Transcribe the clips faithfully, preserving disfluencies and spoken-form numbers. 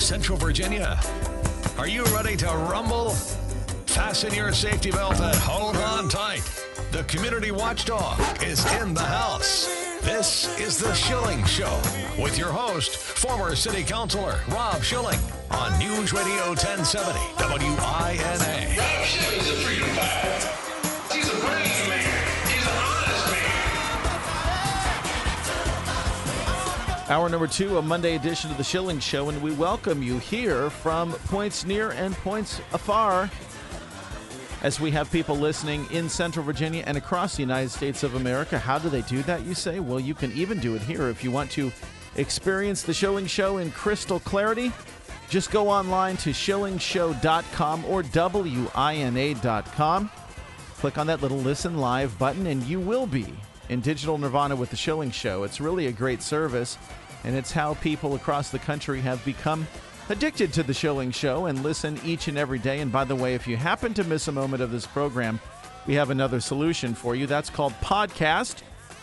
Central Virginia. Are you ready to rumble? Fasten your safety belt and hold on tight. The community watchdog is in the house. This is The Schilling Show with your host, former city councilor Rob Schilling on News Radio ten seventy W I N A. Rob Schilling's a freedom fighter. He's a brave man. He's an honest man. Hour number two, a Monday edition of The Schilling Show, and we welcome you here from points near and points afar as we have people listening in Central Virginia and across the United States of America. How do they do that, you say? Well, you can even do it here. If you want to experience The Schilling Show in crystal clarity, just go online to schilling show dot com or W I N A dot com. Click on that little Listen Live button, and you will be in digital nirvana with The Schilling Show. It's really a great service, and it's how people across the country have become addicted to The Schilling Show and listen each and every day. And by the way, if you happen to miss a moment of this program, we have another solution for you. That's called podcast.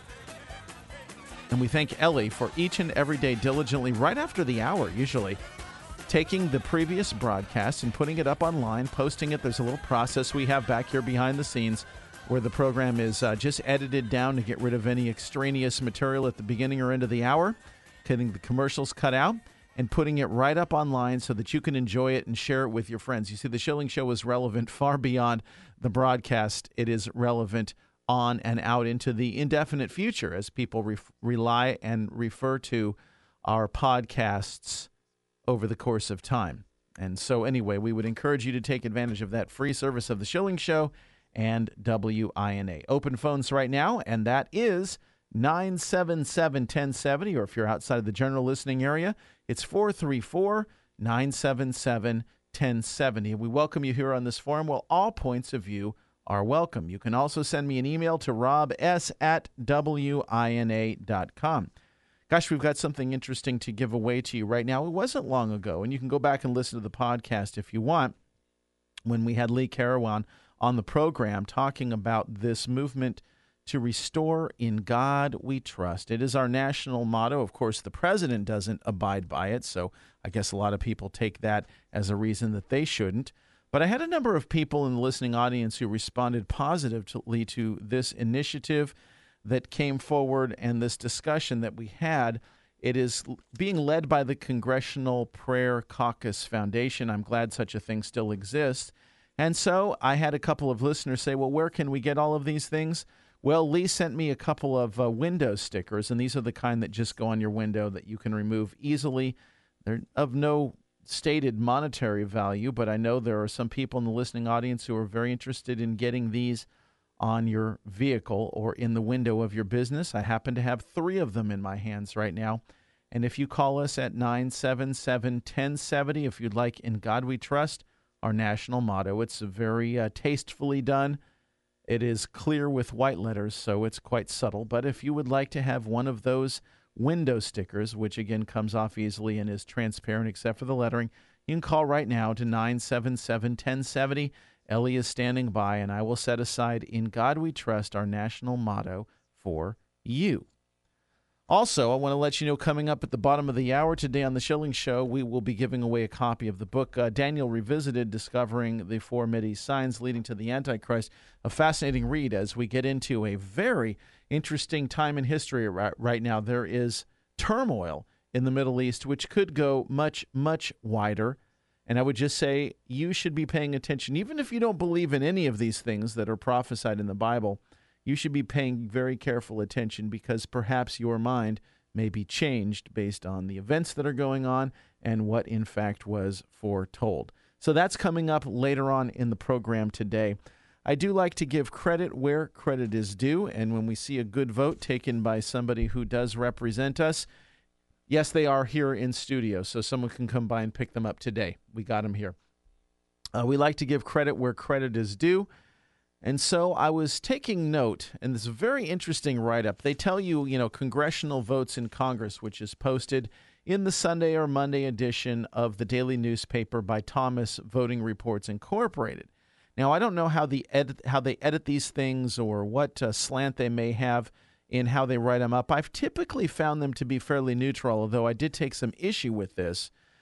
And we thank Ellie for each and every day diligently, right after the hour, usually, taking the previous broadcast and putting it up online, posting it. There's a little process we have back here behind the scenes where the program is uh, just edited down to get rid of any extraneous material at the beginning or end of the hour, getting the commercials cut out, and putting it right up online so that you can enjoy it and share it with your friends. You see, The Schilling Show is relevant far beyond the broadcast. It is relevant on and out into the indefinite future as people re- rely and refer to our podcasts over the course of time. And so anyway, we would encourage you to take advantage of that free service of The Schilling Show and W I N A. Open phones right now, and that is nine seven seven, one zero seven zero, or if you're outside of the general listening area, it's four three four, nine seven seven, one zero seven zero. We welcome you here on this forum. Well, all points of view are welcome. You can also send me an email to robs at W I N A dot com. Gosh, we've got something interesting to give away to you right now. It wasn't long ago, and you can go back and listen to the podcast if you want, when we had Lee Carawan on the program talking about this movement to restore in God we trust. It is our national motto. Of course, the president doesn't abide by it, so I guess a lot of people take that as a reason that they shouldn't. But I had a number of people in the listening audience who responded positively to this initiative that came forward and this discussion that we had. It is being led by the Congressional Prayer Caucus Foundation. I'm glad such a thing still exists. And so I had a couple of listeners say, well, where can we get all of these things? Well, Lee sent me a couple of uh, window stickers, and these are the kind that just go on your window that you can remove easily. They're of no stated monetary value, but I know there are some people in the listening audience who are very interested in getting these on your vehicle or in the window of your business. I happen to have three of them in my hands right now. And if you call us at nine seven seven, one zero seven zero, if you'd like In God We Trust, our national motto, it's very uh, tastefully done. It is clear with white letters, so it's quite subtle. But if you would like to have one of those window stickers, which again comes off easily and is transparent except for the lettering, you can call right now to nine seven seven, one zero seven zero. Ellie is standing by, and I will set aside In God We Trust, our national motto, for you. Also, I want to let you know, coming up at the bottom of the hour today on The Schilling Show, we will be giving away a copy of the book uh, Daniel Revisited, Discovering the Four Mideast Signs Leading to the Antichrist. A fascinating read as we get into a very interesting time in history right, right now. There is turmoil in the Middle East, which could go much, much wider. And I would just say you should be paying attention. Even if you don't believe in any of these things that are prophesied in the Bible, you should be paying very careful attention, because perhaps your mind may be changed based on the events that are going on and what, in fact, was foretold. So that's coming up later on in the program today. I do like to give credit where credit is due, and when we see a good vote taken by somebody who does represent us, yes, they are here in studio, so someone can come by and pick them up today. We got them here. Uh, we like to give credit where credit is due. And so I was taking note, and this is a very interesting write-up. They tell you, you know, congressional votes in Congress, which is posted in the Sunday or Monday edition of the daily newspaper by Thomas Voting Reports Incorporated. Now, I don't know how, the edit, how they edit these things or what uh, slant they may have in how they write them up. I've typically found them to be fairly neutral, although I did take some issue with this.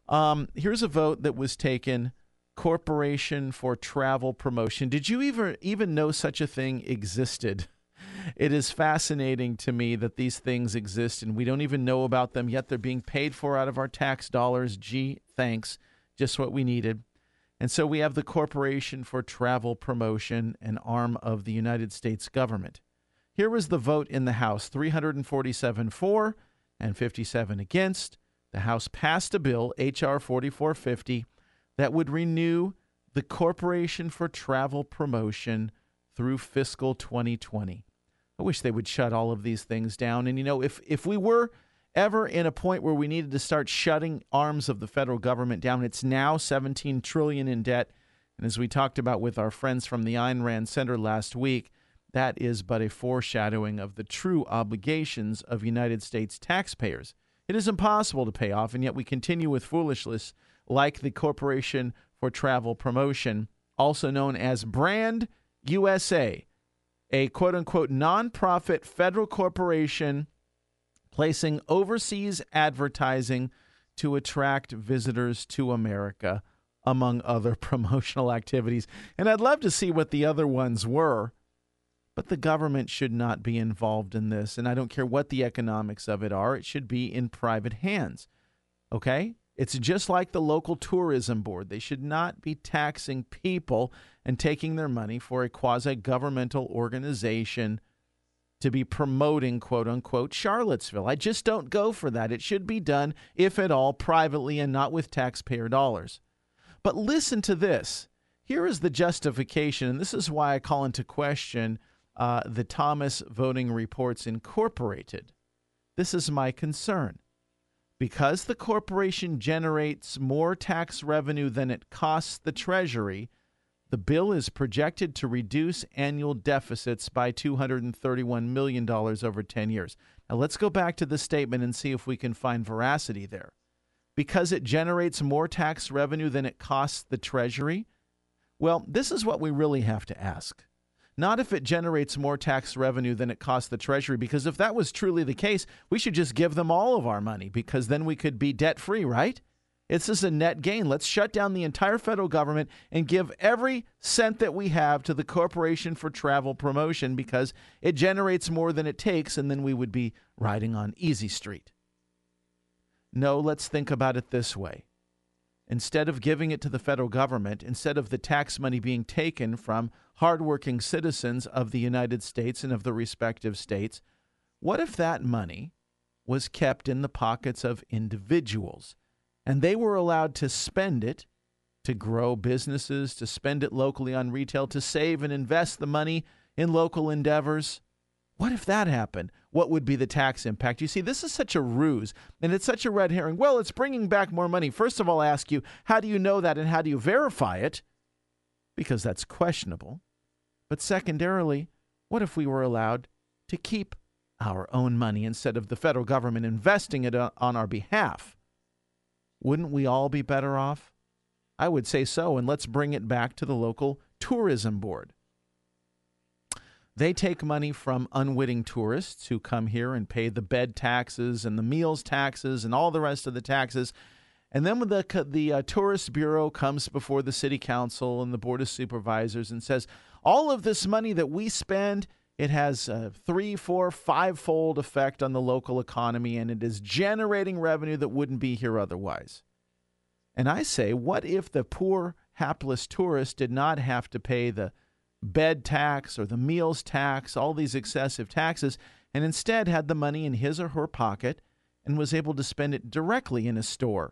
Um, here's a vote that was taken. Corporation for Travel Promotion. Did you even even know such a thing existed? It is fascinating to me that these things exist and we don't even know about them, yet they're being paid for out of our tax dollars. Gee, thanks. Just what we needed. And so we have the Corporation for Travel Promotion, an arm of the United States government. Here was the vote in the House, three hundred forty-seven for and fifty-seven against. The House passed a bill, H R forty-four fifty, that would renew the Corporation for Travel Promotion through fiscal twenty twenty. I wish they would shut all of these things down. And, you know, if, if we were ever in a point where we needed to start shutting arms of the federal government down, it's now seventeen trillion dollars in debt. And as we talked about with our friends from the Ayn Rand Center last week, that is but a foreshadowing of the true obligations of United States taxpayers. It is impossible to pay off, and yet we continue with foolishness like the Corporation for Travel Promotion, also known as Brand U S A, a quote-unquote nonprofit federal corporation placing overseas advertising to attract visitors to America, among other promotional activities. And I'd love to see what the other ones were, but the government should not be involved in this, and I don't care what the economics of it are. It should be in private hands, okay? It's just like the local tourism board. They should not be taxing people and taking their money for a quasi-governmental organization to be promoting, quote-unquote, Charlottesville. I just don't go for that. It should be done, if at all, privately and not with taxpayer dollars. But listen to this. Here is the justification, and this is why I call into question uh, the Thomas Voting Reports Incorporated. This is my concern. Because the corporation generates more tax revenue than it costs the Treasury, the bill is projected to reduce annual deficits by two hundred thirty-one million dollars over ten years. Now, let's go back to the statement and see if we can find veracity there. Because it generates more tax revenue than it costs the Treasury? Well, this is what we really have to ask. Not if it generates more tax revenue than it costs the Treasury, because if that was truly the case, we should just give them all of our money, because then we could be debt-free, right? It's just a net gain. Let's shut down the entire federal government and give every cent that we have to the Corporation for Travel Promotion, because it generates more than it takes, and then we would be riding on easy street. No, let's think about it this way. Instead of giving it to the federal government, instead of the tax money being taken from hardworking citizens of the United States and of the respective states, what if that money was kept in the pockets of individuals and they were allowed to spend it to grow businesses, to spend it locally on retail, to save and invest the money in local endeavors? What if that happened? What would be the tax impact? You see, this is such a ruse, and it's such a red herring. Well, it's bringing back more money. First of all, I ask you, how do you know that, and how do you verify it? Because that's questionable. But secondarily, what if we were allowed to keep our own money instead of the federal government investing it on our behalf? Wouldn't we all be better off? I would say so, and let's bring it back to the local tourism board. They take money from unwitting tourists who come here and pay the bed taxes and the meals taxes and all the rest of the taxes. And then when the, the uh, Tourist Bureau comes before the City Council and the Board of Supervisors and says, all of this money that we spend, it has a three, four, five-fold effect on the local economy, and it is generating revenue that wouldn't be here otherwise. And I say, what if the poor, hapless tourist did not have to pay the bed tax or the meals tax, all these excessive taxes, and instead had the money in his or her pocket and was able to spend it directly in a store?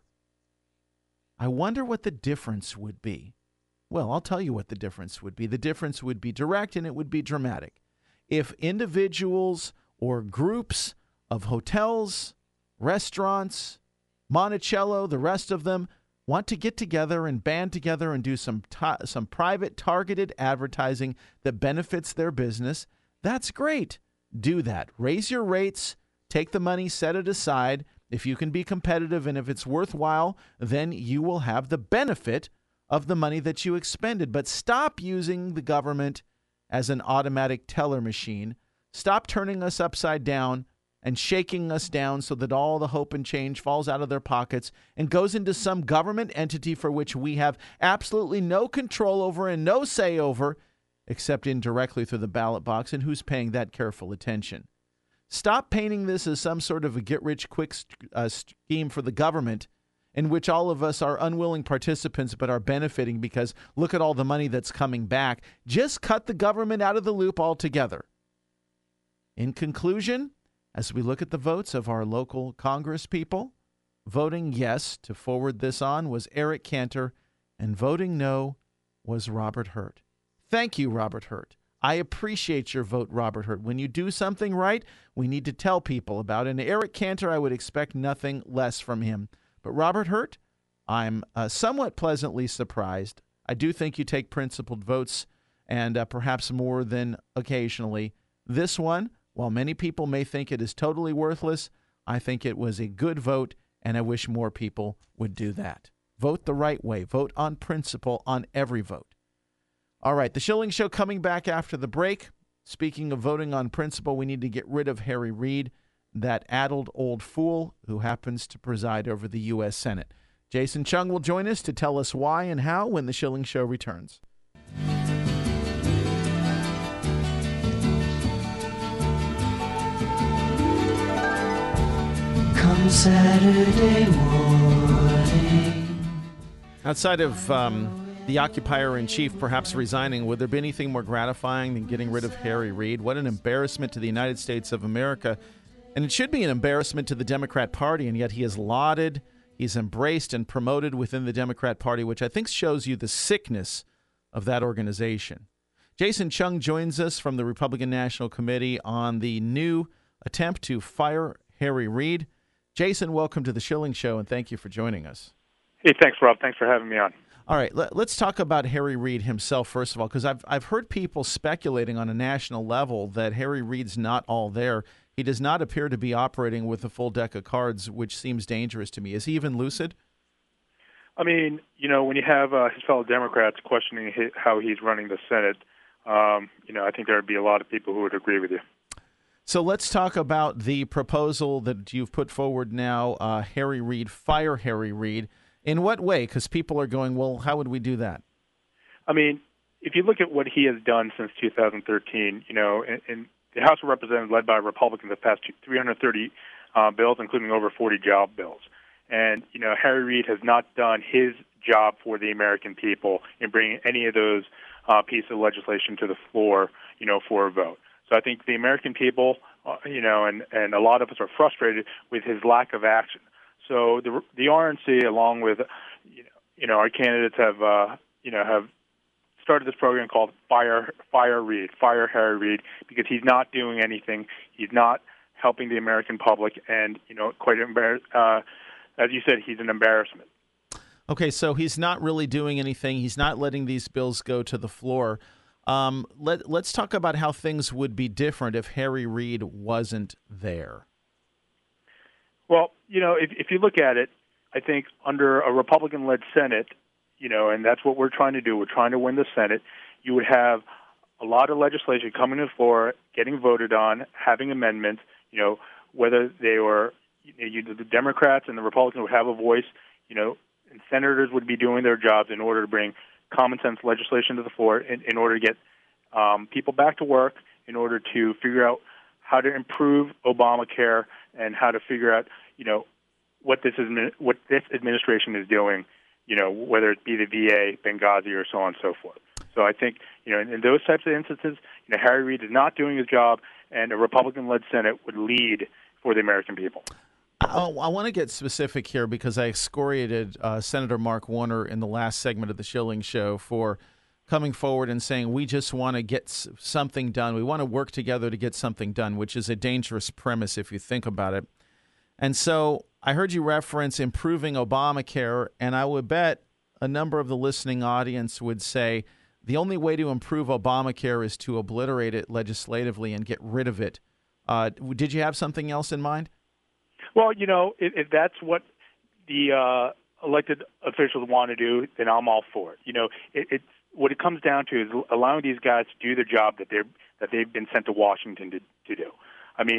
I wonder what the difference would be. Well, I'll tell you what the difference would be. The difference would be direct, and it would be dramatic. If individuals or groups of hotels, restaurants, Monticello, the rest of them, want to get together and band together and do some ta- some private targeted advertising that benefits their business, that's great. Do that. Raise your rates, take the money, set it aside. If you can be competitive and if it's worthwhile, then you will have the benefit of the money that you expended. But stop using the government as an automatic teller machine. Stop turning us upside down and shaking us down so that all the hope and change falls out of their pockets and goes into some government entity for which we have absolutely no control over and no say over, except indirectly through the ballot box, and who's paying that careful attention. Stop painting this as some sort of a get-rich-quick uh, scheme for the government in which all of us are unwilling participants but are benefiting because look at all the money that's coming back. Just cut the government out of the loop altogether. In conclusion, as we look at the votes of our local Congress people, voting yes to forward this on was Eric Cantor, and voting no was Robert Hurt. Thank you, Robert Hurt. I appreciate your vote, Robert Hurt. When you do something right, we need to tell people about it. And Eric Cantor, I would expect nothing less from him. But Robert Hurt, I'm uh, somewhat pleasantly surprised. I do think you take principled votes, and uh, perhaps more than occasionally. This one, while many people may think it is totally worthless, I think it was a good vote, and I wish more people would do that. Vote the right way. Vote on principle on every vote. All right, the Schilling Show coming back after the break. Speaking of voting on principle, we need to get rid of Harry Reid, that addled old fool who happens to preside over the U S Senate. Jason Chung will join us to tell us why and how when the Schilling Show returns. Come Saturday morning. Outside of um, the occupier-in-chief perhaps resigning, would there be anything more gratifying than getting rid of Harry Reid? What an embarrassment to the United States of America. And it should be an embarrassment to the Democrat Party, and yet he is lauded, he's embraced and promoted within the Democrat Party, which I think shows you the sickness of that organization. Jason Chung joins us from the Republican National Committee on the new attempt to fire Harry Reid. Jason, welcome to the Schilling Show, and thank you for joining us. Hey, thanks, Rob. Thanks for having me on. All right, let, let's talk about Harry Reid himself, first of all, because I've, I've heard people speculating on a national level that Harry Reid's not all there. He does not appear to be operating with a full deck of cards, which seems dangerous to me. Is he even lucid? I mean, you know, when you have uh, his fellow Democrats questioning his, how he's running the Senate, um, you know, I think there would be a lot of people who would agree with you. So let's talk about the proposal that you've put forward now, uh, Harry Reid, fire Harry Reid. In what way? Because people are going, well, how would we do that? I mean, if you look at what he has done since two thousand thirteen, you know, in, in the House of Representatives led by Republicans have passed three hundred thirty uh, bills, including over forty job bills. And, you know, Harry Reid has not done his job for the American people in bringing any of those uh, pieces of legislation to the floor, you know, for a vote. So I think the American people, uh, you know, and, and a lot of us are frustrated with his lack of action. So the the R N C, along with, you know, you know our candidates have, uh, you know, have started this program called Fire Fire Reid, Fire Harry Reid, because he's not doing anything. He's not helping the American public, and, you know, quite embar- uh, as you said, he's an embarrassment. Okay, so he's not really doing anything. He's not letting these bills go to the floor. Um, let, let's talk about how things would be different if Harry Reid wasn't there. Well, you know, if, if you look at it, I think under a Republican-led Senate, you know, and that's what we're trying to do. We're trying to win the Senate. You would have a lot of legislation coming to the floor, getting voted on, having amendments, you know, whether they were, you know, the Democrats and the Republicans would have a voice, you know, and senators would be doing their jobs in order to bring common sense legislation to the floor in, in order to get um, people back to work, in order to figure out how to improve Obamacare and how to figure out, you know, what this is, what this administration is doing, you know, whether it be the V A, Benghazi, or so on and so forth. So I think, you know, in, in those types of instances, you know, Harry Reid is not doing his job, and a Republican-led Senate would lead for the American people. Oh, I want to get specific here because I excoriated uh, Senator Mark Warner in the last segment of the Schilling Show for coming forward and saying we just want to get s- something done. We want to work together to get something done, which is a dangerous premise if you think about it. And so I heard you reference improving Obamacare, and I would bet a number of the listening audience would say the only way to improve Obamacare is to obliterate it legislatively and get rid of it. Uh, did you have something else in mind? Well, you know, if, if that's what the uh, elected officials want to do, then I'm all for it. You know, it, it's what it comes down to is allowing these guys to do the job that they're that they've been sent to Washington to, to do. I mean,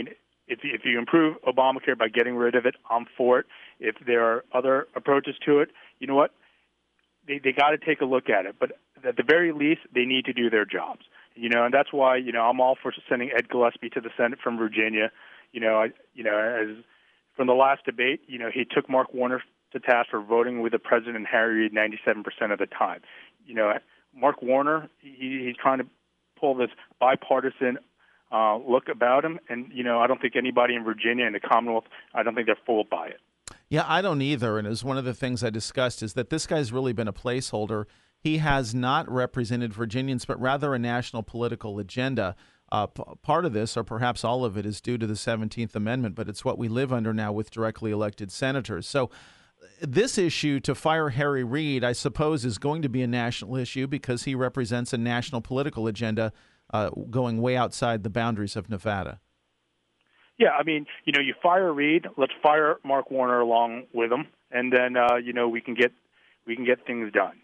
if if you improve Obamacare by getting rid of it, I'm for it. If there are other approaches to it, you know what? They they got to take a look at it. But at the very least, they need to do their jobs. You know, and that's why you know I'm all for sending Ed Gillespie to the Senate from Virginia. You know, I you know as from the last debate, you know he took Mark Warner to task for voting with the president and Harry Reid ninety-seven percent of the time. You know, Mark Warner, he, he's trying to pull this bipartisan uh, look about him, and you know I don't think anybody in Virginia and the Commonwealth, I don't think they're fooled by it. Yeah, I don't either. And it was one of the things I discussed is that this guy's really been a placeholder. He has not represented Virginians, but rather a national political agenda. Uh, p- part of this, or perhaps all of it, is due to the seventeenth Amendment, but it's what we live under now with directly elected senators. So this issue to fire Harry Reid, I suppose, is going to be a national issue because he represents a national political agenda uh, going way outside the boundaries of Nevada. Yeah, I mean, you know, you fire Reid, let's fire Mark Warner along with him, and then uh, you know we can get we can get things done.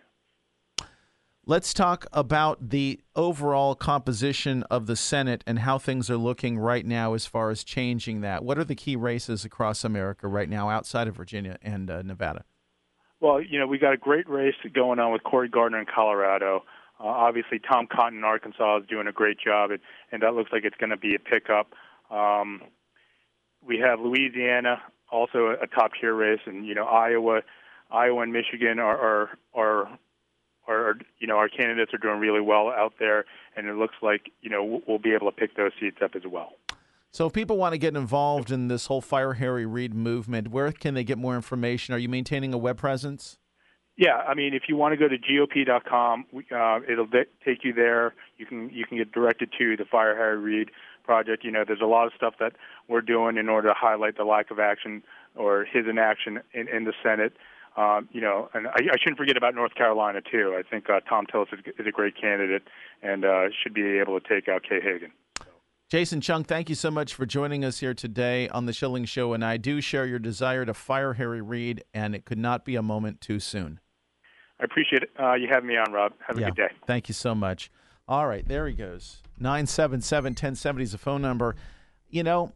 Let's talk about the overall composition of the Senate and how things are looking right now as far as changing that. What are the key races across America right now outside of Virginia and uh, Nevada? Well, you know, we got a great race going on with Cory Gardner in Colorado. Uh, obviously, Tom Cotton in Arkansas is doing a great job, and, and that looks like it's going to be a pickup. Um, we have Louisiana, also a, a top-tier race, and, you know, Iowa, Iowa and Michigan are are, are Our, you know, our candidates are doing really well out there, and it looks like, you know, we'll be able to pick those seats up as well. So if people want to get involved in this whole Fire Harry Reid movement, where can they get more information? Are you maintaining a web presence? Yeah, I mean, if you want to go to G O P dot com, uh, it'll de- take you there. You can you can get directed to the Fire Harry Reid project. You know, there's a lot of stuff that we're doing in order to highlight the lack of action or his inaction in, in the Senate. Um, you know, and I, I shouldn't forget about North Carolina, too. I think uh, Tom Tillis is, is a great candidate and uh, should be able to take out Kay Hagan. So. Jason Chung, thank you so much for joining us here today on The Schilling Show, and I do share your desire to fire Harry Reid, and it could not be a moment too soon. I appreciate it. Uh, you having me on, Rob. Have a yeah, good day. Thank you so much. All right, there he goes. nine seven seven, one oh seven oh is the phone number. You know,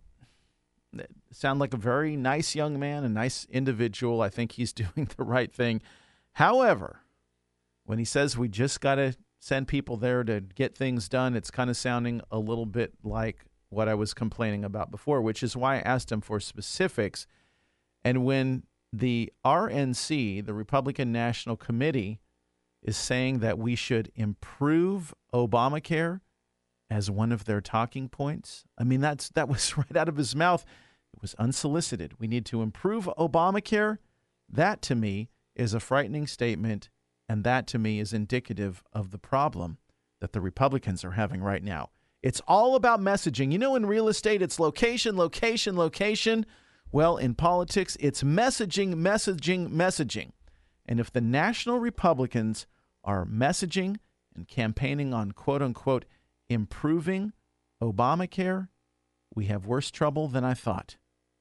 sound like a very nice young man, a nice individual. I think he's doing the right thing. However, when he says we just got to send people there to get things done, it's kind of sounding a little bit like what I was complaining about before, which is why I asked him for specifics. And when the R N C, the Republican National Committee, is saying that we should improve Obamacare as one of their talking points, I mean, that's that was right out of his mouth. It was unsolicited. We need to improve Obamacare. That, to me, is a frightening statement, and that, to me, is indicative of the problem that the Republicans are having right now. It's all about messaging. You know, in real estate, it's location, location, location. Well, in politics, it's messaging, messaging, messaging. And if the national Republicans are messaging and campaigning on, quote-unquote, improving Obamacare, we have worse trouble than I thought.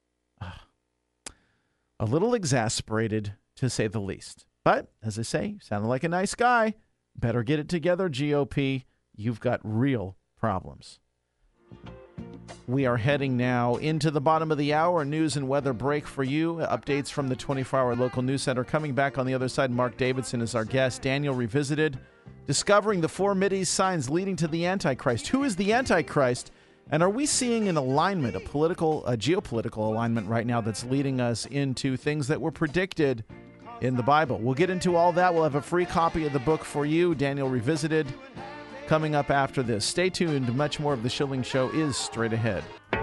A little exasperated, to say the least. But, as I say, sounded like a nice guy. Better get it together, G O P. You've got real problems. We are heading now into the bottom of the hour. News and weather break for you. Updates from the twenty-four hour local news center. Coming back on the other side, Mark Davidson is our guest. Daniel Revisited, discovering the four Mideast signs leading to the Antichrist. Who is the Antichrist? And are we seeing an alignment, a political, a geopolitical alignment right now that's leading us into things that were predicted in the Bible? We'll get into all that. We'll have a free copy of the book for you, Daniel Revisited, coming up after this. Stay tuned. Much more of The Schilling Show is straight ahead.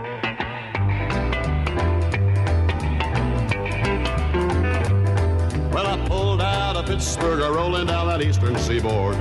Well, I pulled out of Pittsburgh, rolling down that eastern seaboard.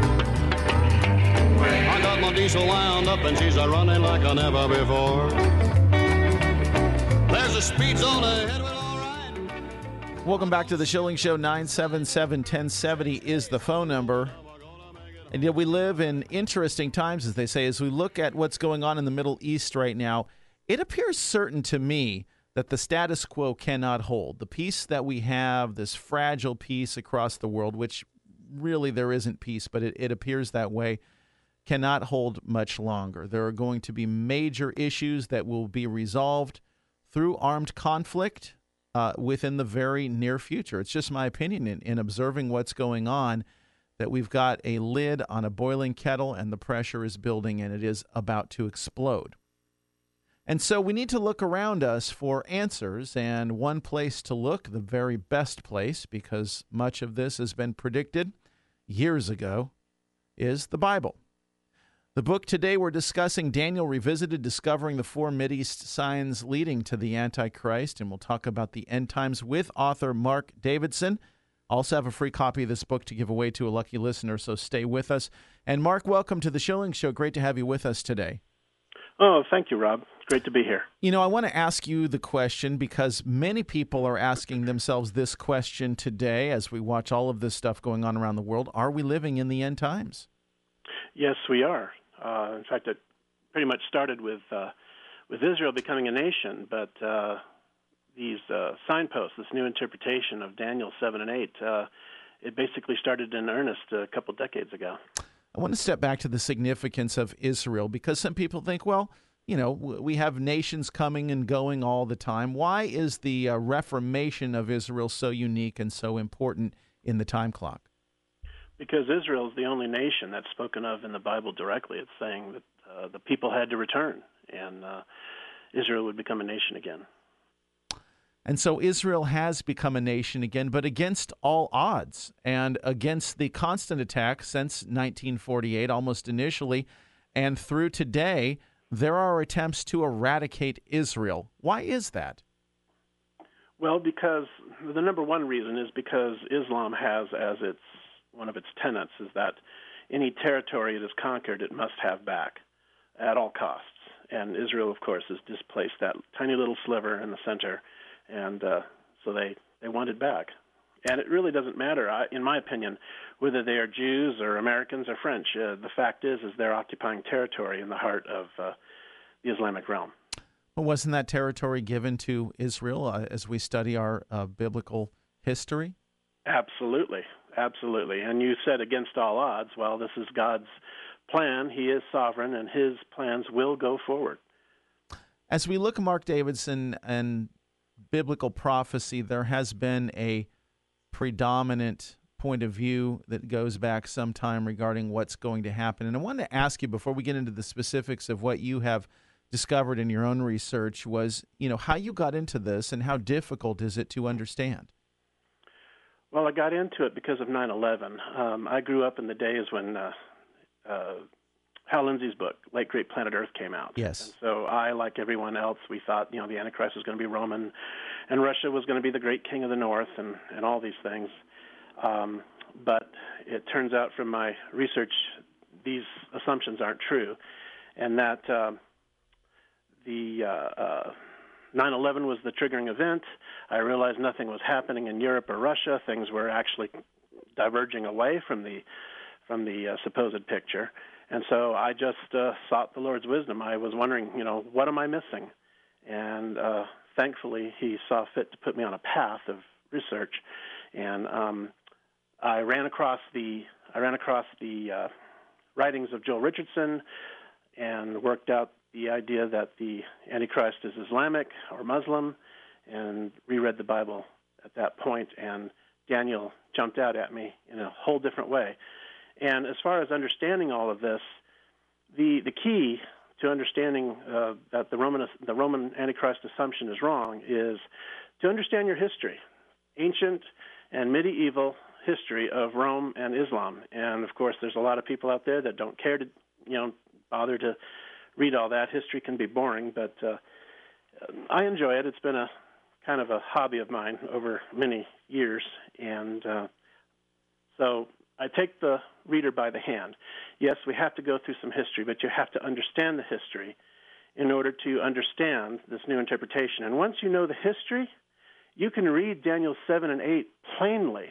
I got my diesel wound up and she's a running like I never before. There's a speed zone ahead with all right. Welcome back to The Schilling Show. nine seven seven, one oh seven oh is the phone number. And yet we live in interesting times, as they say. As we look at what's going on in the Middle East right now, it appears certain to me that the status quo cannot hold. The peace that we have, this fragile peace across the world, which really there isn't peace, but it, it appears that way, cannot hold much longer. There are going to be major issues that will be resolved through armed conflict uh, within the very near future. It's just my opinion in, in observing what's going on, that we've got a lid on a boiling kettle and the pressure is building and it is about to explode. And so we need to look around us for answers, and one place to look, the very best place, because much of this has been predicted years ago, is the Bible. The book today we're discussing, Daniel Revisited, Discovering the Four Mideast Signs Leading to the Antichrist, and we'll talk about the end times with author Mark Davidson. Also have a free copy of this book to give away to a lucky listener, so stay with us. And Mark, welcome to the Schilling Show. Great to have you with us today. Oh, thank you, Rob. It's great to be here. You know, I want to ask you the question because many people are asking themselves this question today as we watch all of this stuff going on around the world. Are we living in the end times? Yes, we are. Uh, in fact, it pretty much started with uh, with Israel becoming a nation, but uh, these uh, signposts, this new interpretation of Daniel seven and eight, uh, it basically started in earnest a couple decades ago. I want to step back to the significance of Israel because some people think, well, you know, we have nations coming and going all the time. Why is the uh, reformation of Israel so unique and so important in the time clock? Because Israel is the only nation that's spoken of in the Bible directly. It's saying that uh, the people had to return, and uh, Israel would become a nation again. And so Israel has become a nation again, but against all odds and against the constant attack since nineteen forty-eight, almost initially, and through today, there are attempts to eradicate Israel. Why is that? Well, because the number one reason is because Islam has as its one of its tenets is that any territory it has conquered, it must have back at all costs. And Israel, of course, has displaced that tiny little sliver in the center, and uh, so they, they want it back. And it really doesn't matter, I, in my opinion, whether they are Jews or Americans or French. Uh, the fact is, is they're occupying territory in the heart of uh, the Islamic realm. Well, wasn't that territory given to Israel uh, as we study our uh, biblical history? Absolutely. Absolutely. And you said against all odds. Well, this is God's plan. He is sovereign, and his plans will go forward. As we look at Mark Davidson and biblical prophecy, there has been a predominant point of view that goes back some time regarding what's going to happen. And I wanted to ask you, before we get into the specifics of what you have discovered in your own research, was, you know, how you got into this and how difficult is it to understand? Well, I got into it because of nine eleven. Um, I grew up in the days when uh, uh, Hal Lindsey's book, Late Great Planet Earth, came out. Yes. And so I, like everyone else, we thought, you know, the Antichrist was going to be Roman, and Russia was going to be the great king of the North, and, and all these things. Um, but it turns out from my research, these assumptions aren't true, and that uh, the uh, uh, nine eleven was the triggering event. I realized nothing was happening in Europe or Russia. Things were actually diverging away from the from the uh, supposed picture. And so I just uh, sought the Lord's wisdom. I was wondering, you know, what am I missing? And uh, thankfully, he saw fit to put me on a path of research. And um, I ran across the I ran across the uh, writings of Joel Richardson and worked out the idea that the Antichrist is Islamic or Muslim, and reread the Bible at that point, and Daniel jumped out at me in a whole different way. And as far as understanding all of this, the the key to understanding uh, that the Roman the Roman Antichrist assumption is wrong is to understand your history, ancient and medieval history of Rome and Islam. And of course, there's a lot of people out there that don't care to, you know, bother to read all that. History can be boring, but uh, I enjoy it. It's been a kind of a hobby of mine over many years, and uh, so I take the reader by the hand. Yes, we have to go through some history, but you have to understand the history in order to understand this new interpretation. And once you know the history, you can read Daniel seven and eight plainly,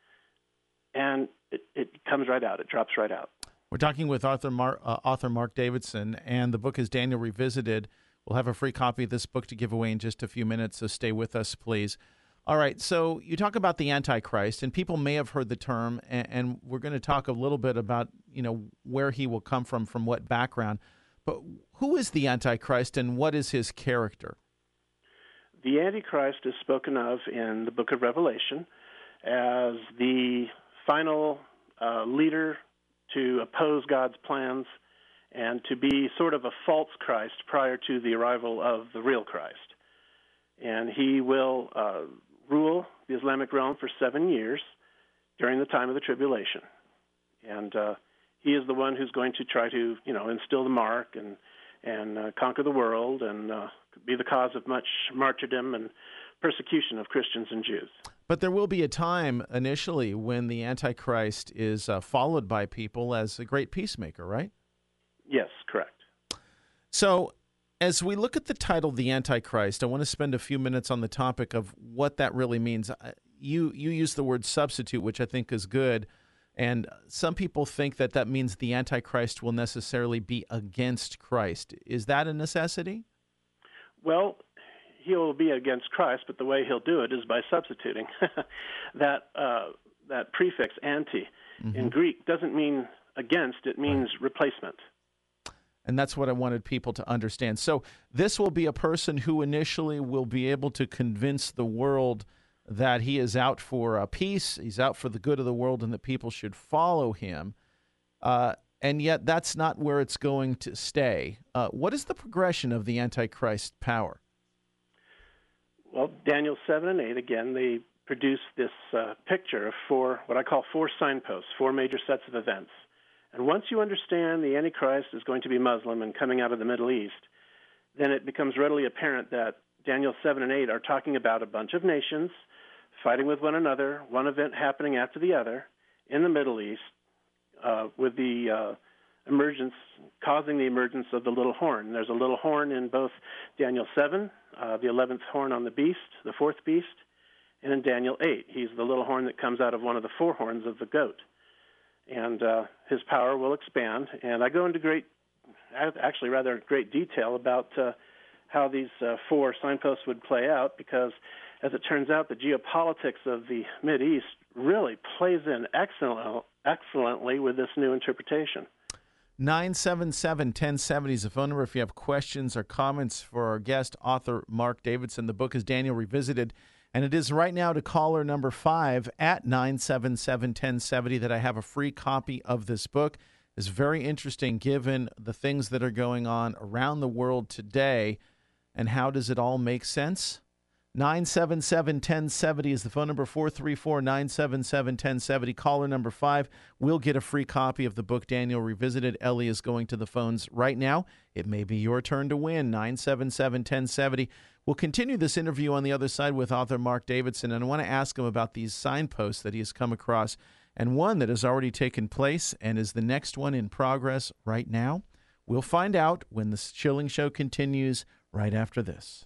and it, it comes right out. It drops right out. We're talking with author Mark, uh, author Mark Davidson, and the book is Daniel Revisited. We'll have a free copy of this book to give away in just a few minutes, so stay with us, please. All right, so you talk about the Antichrist, and people may have heard the term, and, and we're going to talk a little bit about, you know, where he will come from, from what background. But who is the Antichrist, and what is his character? the Antichrist is spoken of in the book of Revelation as the final uh, leader to oppose God's plans and to be sort of a false Christ prior to the arrival of the real Christ. And he will uh, rule the Islamic realm for seven years during the time of the tribulation. And uh, he is the one who's going to try to, you know, instill the mark and and uh, conquer the world and uh, be the cause of much martyrdom and persecution of Christians and Jews. But there will be a time initially when the Antichrist is uh, followed by people as a great peacemaker, right? Yes, correct. So as we look at the title, The Antichrist, I want to spend a few minutes on the topic of what that really means. You, you use the word substitute, which I think is good. And some people think that that means the Antichrist will necessarily be against Christ. Is that a necessity? Well, he'll be against Christ, but the way he'll do it is by substituting. that uh, that prefix, anti, mm-hmm. in Greek doesn't mean against, it means right. replacement. And that's what I wanted people to understand. So this will be a person who initially will be able to convince the world that he is out for uh, peace, he's out for the good of the world, and that people should follow him. Uh, and yet that's not where it's going to stay. Uh, what is the progression of the Antichrist power? Well, Daniel seven and eight, again, they produce this uh, picture of four, what I call four signposts, four major sets of events. And once you understand the Antichrist is going to be Muslim and coming out of the Middle East, then it becomes readily apparent that Daniel seven and eight are talking about a bunch of nations fighting with one another, one event happening after the other in the Middle East, uh, with the uh, emergence, causing the emergence of the little horn. There's a little horn in both Daniel seven, uh, the eleventh horn on the beast, the fourth beast, and in Daniel eight, he's the little horn that comes out of one of the four horns of the goat. And uh, his power will expand. And I go into great, actually rather great detail about uh, how these uh, four signposts would play out, because as it turns out, the geopolitics of the Mideast really plays in excellent, excellently with this new interpretation. nine seven seven, one oh seven oh is the phone number if you have questions or comments for our guest, author Mark Davidson. The book is Daniel Revisited, and it is right now to caller number five at nine seven seven, one oh seven oh that I have a free copy of this book. It's very interesting given the things that are going on around the world today, and how does it all make sense? nine seven seven, one oh seven oh is the phone number, four three four, nine seven seven, one oh seven oh. Caller number five will get a free copy of the book Daniel Revisited. Ellie is going to the phones right now. It may be your turn to win, nine seven seven, one oh seven oh. We'll continue this interview on the other side with author Mark Davidson, and I want to ask him about these signposts that he has come across, and one that has already taken place and is the next one in progress right now. We'll find out when the Schilling Show continues right after this.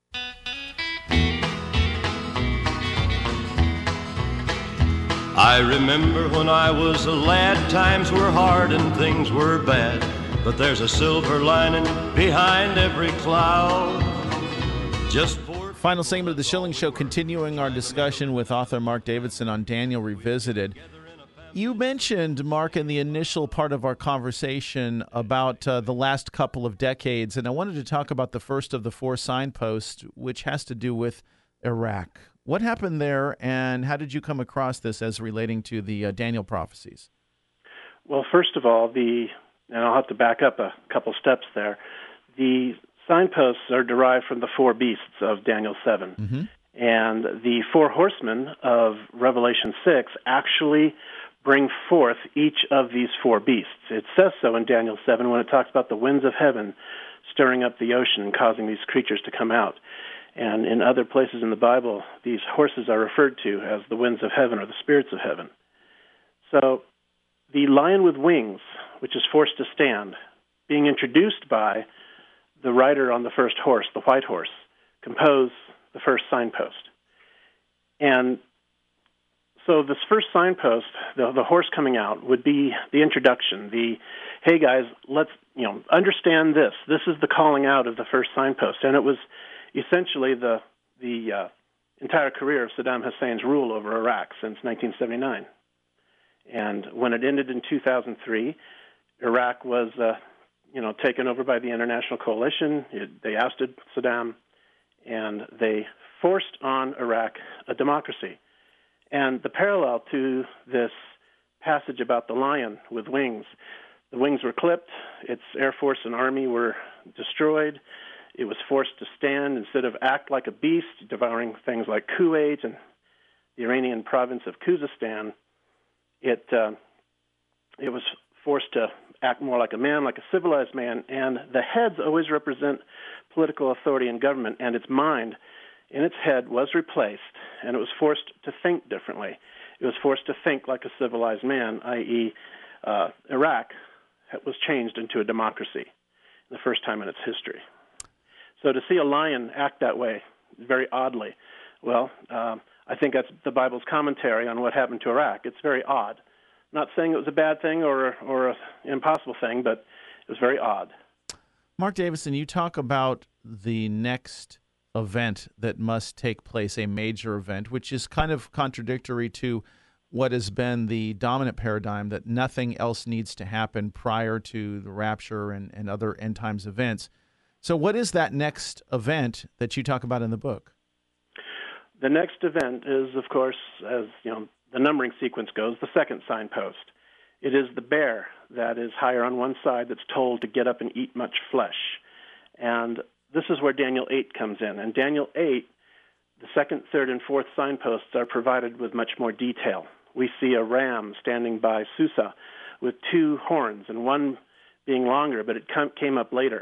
I remember when I was a lad, times were hard and things were bad, but there's a silver lining behind every cloud. Just for Final segment of the Schilling Show, continuing our discussion with author Mark Davidson on Daniel Revisited. You mentioned, Mark, in the initial part of our conversation about uh, the last couple of decades, and I wanted to talk about the first of the four signposts, which has to do with Iraq. What happened there, and how did you come across this as relating to the uh, Daniel prophecies? Well, first of all, the and I'll have to back up a couple steps there. The signposts are derived from the four beasts of Daniel seven. Mm-hmm. And the four horsemen of Revelation six actually bring forth each of these four beasts. It says so in Daniel seven when it talks about the winds of heaven stirring up the ocean and causing these creatures to come out. And in other places in the Bible, these horses are referred to as the winds of heaven or the spirits of heaven. So the lion with wings, which is forced to stand, being introduced by the rider on the first horse, the white horse, compose the first signpost. And so this first signpost, the, the horse coming out, would be the introduction, the, hey guys, let's, you know, understand this. This is the calling out of the first signpost. And it was essentially the the uh, entire career of Saddam Hussein's rule over Iraq since nineteen seventy-nine. And when it ended in two thousand three, Iraq was, uh, you know, taken over by the international coalition. It, they ousted Saddam, and they forced on Iraq a democracy. And the parallel to this passage about the lion with wings, the wings were clipped, its air force and army were destroyed, it was forced to stand instead of act like a beast, devouring things like Kuwait and the Iranian province of Khuzestan. It, uh, it was forced to act more like a man, like a civilized man, and the heads always represent political authority and government, and its mind in its head was replaced, and it was forced to think differently. It was forced to think like a civilized man, that is, uh, Iraq was changed into a democracy, the first time in its history. So to see a lion act that way, very oddly, well, um, I think that's the Bible's commentary on what happened to Iraq. It's very odd. Not saying it was a bad thing or or an impossible thing, but it was very odd. Mark Davison, you talk about the next event that must take place, a major event, which is kind of contradictory to what has been the dominant paradigm that nothing else needs to happen prior to the rapture and, and other end times events. So what is that next event that you talk about in the book? The next event is, of course, as you know, the numbering sequence goes, the second signpost. It is the bear that is higher on one side that's told to get up and eat much flesh. And this is where Daniel eight comes in. And Daniel eight, the second, third, and fourth signposts are provided with much more detail. We see a ram standing by Susa with two horns, and one being longer, but it came up later.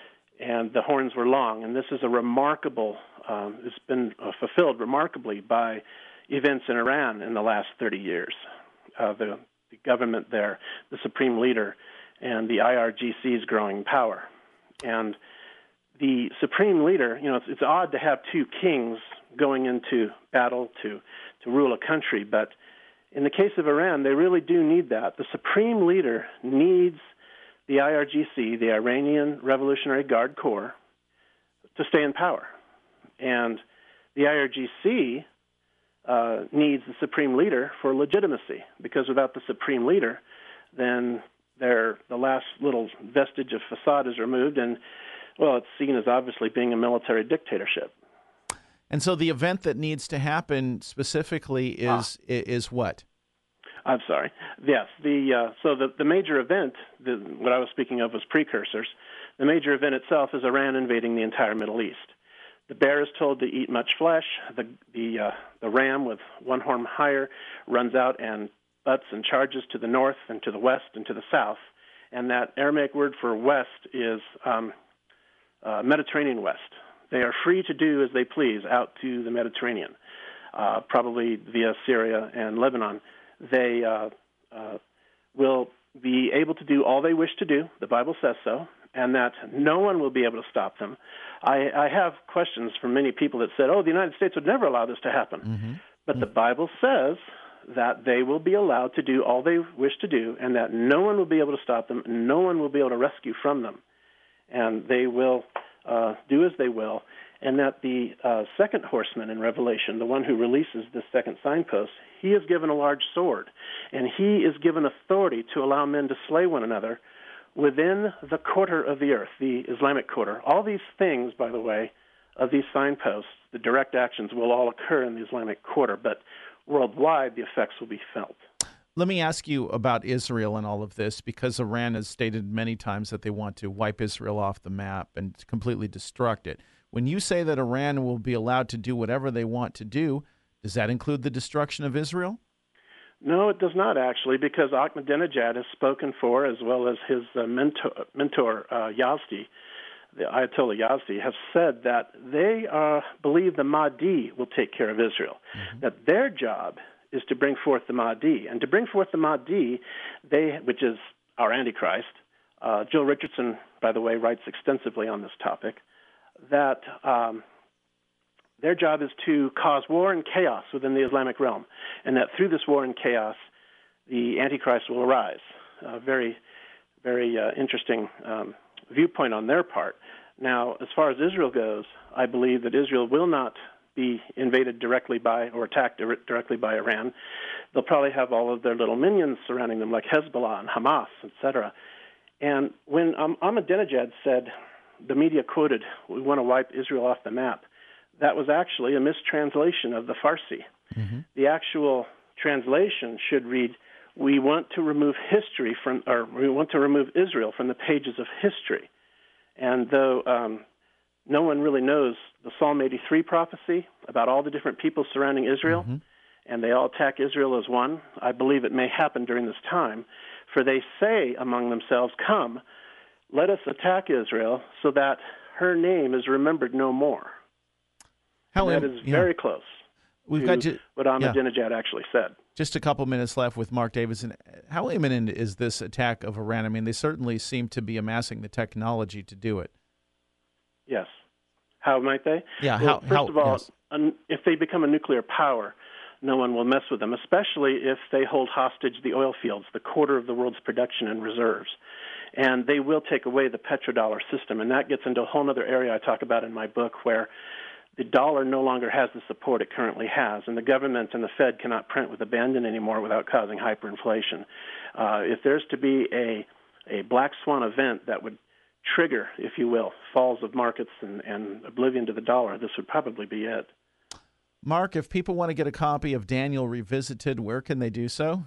And the horns were long. And this is a remarkable, um, it's been uh, fulfilled remarkably by events in Iran in the last thirty years. Uh, the, the government there, the supreme leader, and the I R G C's growing power. And the supreme leader, you know, it's, it's odd to have two kings going into battle to, to rule a country, but in the case of Iran, they really do need that. The supreme leader needs the I R G C, the Iranian Revolutionary Guard Corps, to stay in power. And the I R G C uh, needs the supreme leader for legitimacy, because without the supreme leader, then their, the last little vestige of facade is removed, and, well, it's seen as obviously being a military dictatorship. And so the event that needs to happen specifically is ah. is what? I'm sorry. Yes, the uh, so the, the major event, the, what I was speaking of was precursors. The major event itself is Iran invading the entire Middle East. The bear is told to eat much flesh. The the uh, the ram with one horn higher runs out and butts and charges to the north and to the west and to the south. And that Aramaic word for west is um, uh, Mediterranean west. They are free to do as they please out to the Mediterranean, uh, probably via Syria and Lebanon. They uh, uh, will be able to do all they wish to do, the Bible says so, and that no one will be able to stop them. I, I have questions from many people that said, oh, the United States would never allow this to happen. Mm-hmm. But mm-hmm. the Bible says that they will be allowed to do all they wish to do, and that no one will be able to stop them, and no one will be able to rescue from them. And they will uh, do as they will. And that the uh, second horseman in Revelation, the one who releases this second signpost, he is given a large sword, and he is given authority to allow men to slay one another within the quarter of the earth, the Islamic quarter. All these things, by the way, of these signposts, the direct actions will all occur in the Islamic quarter, but worldwide the effects will be felt. Let me ask you about Israel and all of this, because Iran has stated many times that they want to wipe Israel off the map and completely destruct it. When you say that Iran will be allowed to do whatever they want to do, does that include the destruction of Israel? No, it does not, actually, because Ahmadinejad has spoken for, as well as his uh, mentor, mentor uh, Yazdi, the Ayatollah Yazdi, have said that they uh, believe the Mahdi will take care of Israel, mm-hmm. that their job is to bring forth the Mahdi. And to bring forth the Mahdi, they, which is our Antichrist, uh, Jill Richardson, by the way, writes extensively on this topic, that um, their job is to cause war and chaos within the Islamic realm, and that through this war and chaos, the Antichrist will arise. Uh, very, very uh, interesting um, viewpoint on their part. Now, as far as Israel goes, I believe that Israel will not be invaded directly by or attacked directly by Iran. They'll probably have all of their little minions surrounding them, like Hezbollah and Hamas, et cetera. And when um, Ahmadinejad said, the media quoted, we want to wipe Israel off the map, that was actually a mistranslation of the Farsi. Mm-hmm. The actual translation should read, we want to remove history from, or we want to remove Israel from the pages of history. And though um, no one really knows the Psalm eighty-three prophecy about all the different people surrounding Israel, mm-hmm. and they all attack Israel as one, I believe it may happen during this time. For they say among themselves, come, let us attack Israel so that her name is remembered no more. How that is very yeah. close We've to got to, what Ahmadinejad yeah. actually said. Just a couple minutes left with Mark Davidson. How imminent is this attack of Iran? I mean, they certainly seem to be amassing the technology to do it. Yes. How might they? Yeah. Well, how, first how, of all, yes. un, if they become a nuclear power, no one will mess with them, especially if they hold hostage the oil fields, the quarter of the world's production and reserves. And they will take away the petrodollar system, and that gets into a whole other area I talk about in my book where the dollar no longer has the support it currently has, and the government and the Fed cannot print with abandon anymore without causing hyperinflation. Uh, if there's to be a, a black swan event that would trigger, if you will, falls of markets and, and oblivion to the dollar, this would probably be it. Mark, if people want to get a copy of Daniel Revisited, where can they do so?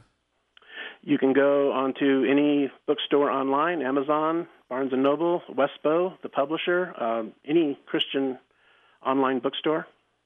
You can go onto any bookstore online, Amazon, Barnes and Noble, Westbow, the publisher, um, any Christian online bookstore.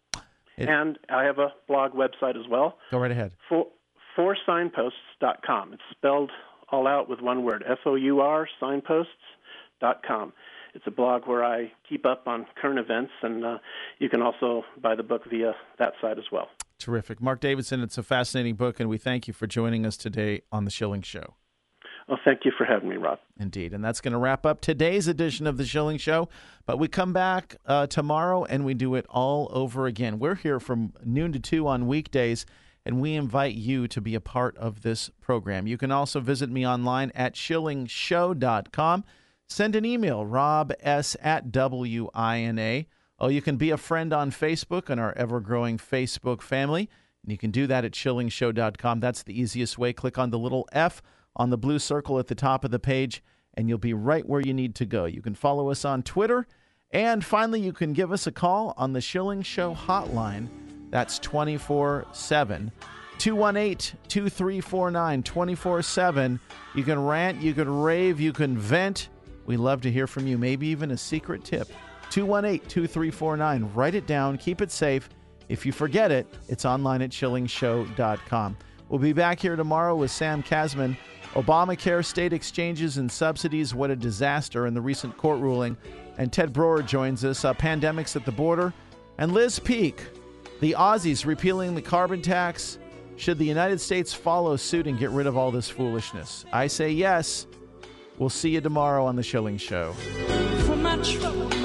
It, and I have a blog website as well. Go right ahead. For, for signposts dot com. It's spelled all out with one word, F O U R, signposts dot com. It's a blog where I keep up on current events, and uh, you can also buy the book via that site as well. Terrific. Mark Davidson, it's a fascinating book, and we thank you for joining us today on The Schilling Show. Well, thank you for having me, Rob. Indeed. And that's going to wrap up today's edition of The Schilling Show. But we come back uh, tomorrow, and we do it all over again. We're here from noon to two on weekdays, and we invite you to be a part of this program. You can also visit me online at schilling show dot com. Send an email, rob s at w i n a. Oh, you can be a friend on Facebook in our ever-growing Facebook family. And you can do that at schilling show dot com. That's the easiest way. Click on the little F on the blue circle at the top of the page, and you'll be right where you need to go. You can follow us on Twitter. And finally, you can give us a call on the Schilling Show hotline. That's twenty-four seven. two one eight, two three four nine, twenty-four seven. You can rant, you can rave, you can vent. We love to hear from you, maybe even a secret tip. two one eight, two three four nine. Write it down. Keep it safe. If you forget it, it's online at schilling show dot com. We'll be back here tomorrow with Sam Kasman. Obamacare, state exchanges, and subsidies. What a disaster in the recent court ruling. And Ted Broer joins us. Uh, pandemics at the border. And Liz Peek, the Aussies repealing the carbon tax. Should the United States follow suit and get rid of all this foolishness? I say yes. We'll see you tomorrow on The Schilling Show. For my trouble.